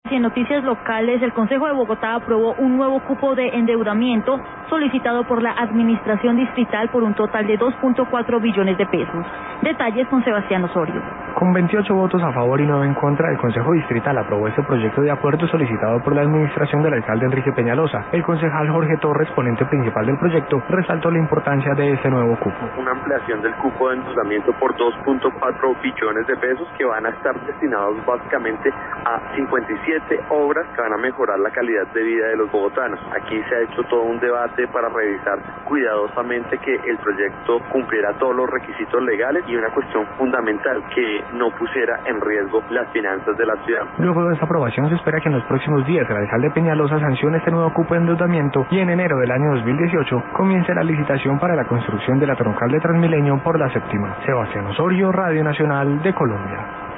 En noticias locales, el Consejo de Bogotá aprobó un nuevo cupo de endeudamiento solicitado por la Administración Distrital por un total de 2.4 billones de pesos. Detalles con Sebastián Osorio. Con 28 votos a favor y 9 en contra, el Consejo Distrital aprobó este proyecto de acuerdo solicitado por la administración del alcalde Enrique Peñalosa. El concejal Jorge Torres, ponente principal del proyecto, resaltó la importancia de este nuevo cupo. Una ampliación del cupo de endeudamiento por 2.4 billones de pesos que van a estar destinados básicamente a 57 obras que van a mejorar la calidad de vida de los bogotanos. Aquí se ha hecho todo un debate para revisar cuidadosamente que el proyecto cumpliera todos los requisitos legales y una cuestión fundamental, que no pusiera en riesgo las finanzas de la ciudad. Luego de esta aprobación se espera que en los próximos días el alcalde Peñalosa sancione este nuevo cupo de endeudamiento y en enero del año 2018 comience la licitación para la construcción de la troncal de Transmilenio por la séptima. Sebastián Osorio, Radio Nacional de Colombia.